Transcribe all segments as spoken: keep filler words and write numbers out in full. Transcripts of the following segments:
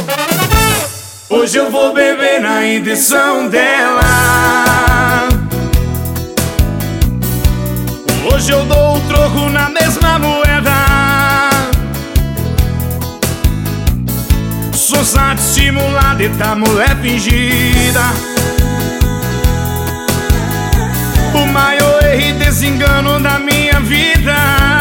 Hoje eu vou beber na intenção dela. Hoje eu dou o troco na mesma moeda. Sou só dissimulada e tá mulher fingida. O maior erro e desengano da minha vida.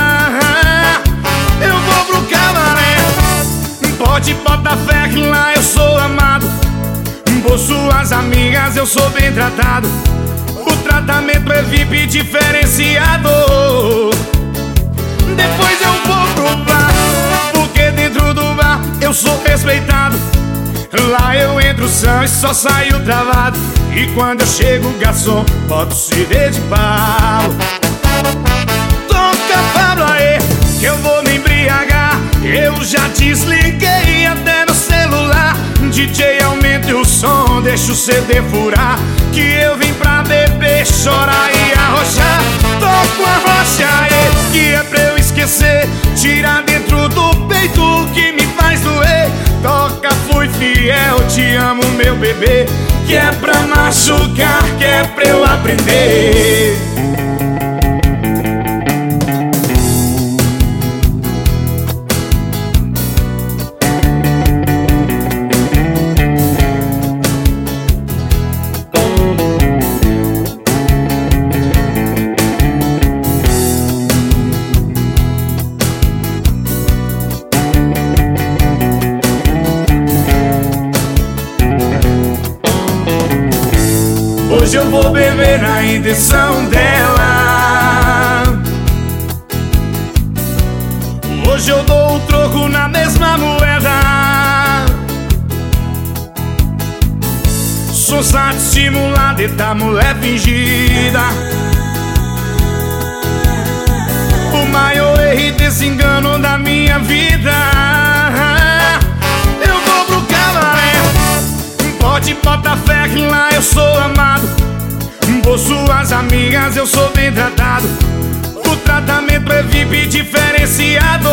Eu vou pro cabaré, pode botar fé que lá eu sou amado. Por suas amigas eu sou bem tratado. O tratamento é V I P diferenciado. Depois eu vou pro bar, porque dentro do bar eu sou respeitado. Lá eu entro sã e só saio travado. E quando eu chego, garçom, boto C D de pau. Toca Pablo aí, que eu vou me embriagar. Eu já desliguei até no celular. D J, aumente o som, deixa o C D furar. Que eu vim pra beber, chorar e arrochar. Toco a rocha aí, que é pra eu esquecer. Tirar dentro do peito o que me faz doer. Toca, fui fiel, te amo, meu bebê. Que é pra machucar, que é pra eu aprender. Hoje eu vou beber na intenção dela. Hoje eu dou o troco na mesma moeda. Sou só dissimulada e tá mulher fingida. O maior erro e desengano da minha vida. Eu vou pro cabaré, pode botar fé que lá eu sou amado. Por suas amigas eu sou bem tratado. O tratamento é V I P diferenciado.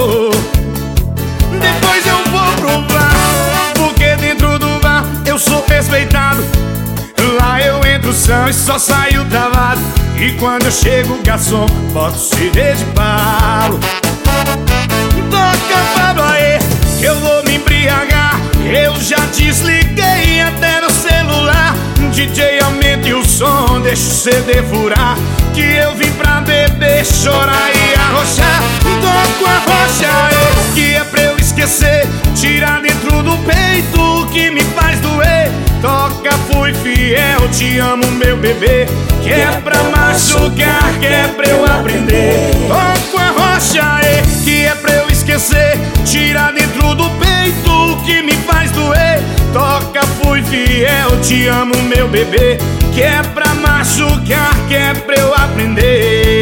Depois eu vou pro bar, porque dentro do bar eu sou respeitado. Lá eu entro sã e só saio travado. E quando eu chego, garçom, boto C D de pau. Toca Pablo aí, que eu vou me embriagar. Eu já desliguei até no celular. D J, aumente o som, deixa o C D furar. Que eu vim pra beber, chorar e arrochar. Toco a rocha aí, que é pra eu esquecer. Tirar dentro do peito o que me faz doer. Toca, fui fiel, te amo, meu bebê. Que é pra machucar, que é pra eu aprender. Toco a rocha aí, que é pra eu esquecer. Tirar dentro do peito o que me faz doer. Toca, fui fiel, te amo, meu bebê. Que é pra machucar, que é pra eu aprender.